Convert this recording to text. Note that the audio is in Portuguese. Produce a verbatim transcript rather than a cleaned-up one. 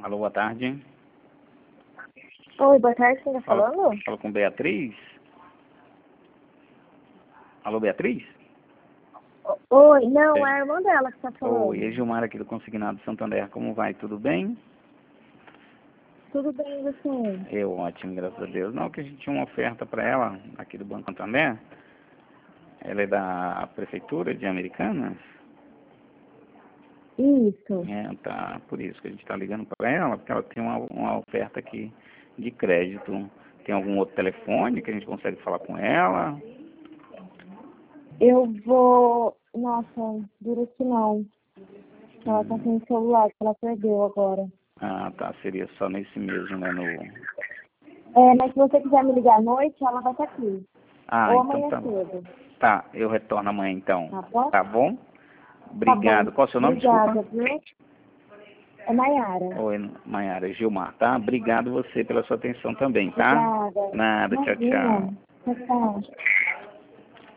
Alô, boa tarde. Oi, boa tarde, quem tá Fala, falando? fala com Beatriz? Alô, Beatriz? O- Oi, não, É. é a irmã dela que tá falando. Oi, é Gilmar aqui do Consignado Santander. Como vai? Tudo bem? Tudo bem, você? Eu, ótimo, graças a Deus. Não, que a gente tinha uma oferta para ela aqui do Banco Santander. Ela é da Prefeitura de Americana. Isso. É, tá, por isso que a gente está ligando para ela, porque ela tem uma, uma oferta aqui de crédito. Tem algum outro telefone que a gente consegue falar com ela? Eu vou... Nossa, duro que não. Ela tá sem celular, que ela perdeu agora. Ah, tá, seria só nesse mesmo, né, no... É, mas se você quiser me ligar à noite, ela vai estar aqui. Ah, Ou então amanhã tá bom. cedo. Tá, eu retorno amanhã então. Tá bom? Tá bom? Tá bom. Obrigado. Qual é o seu nome, desculpa? Obrigada, viu? É Nayara. Oi, Maiara, Gilmar, tá? Obrigado você pela sua atenção também, tá? Obrigada. Nada, tchau, Imagina. tchau. Tchau, tchau.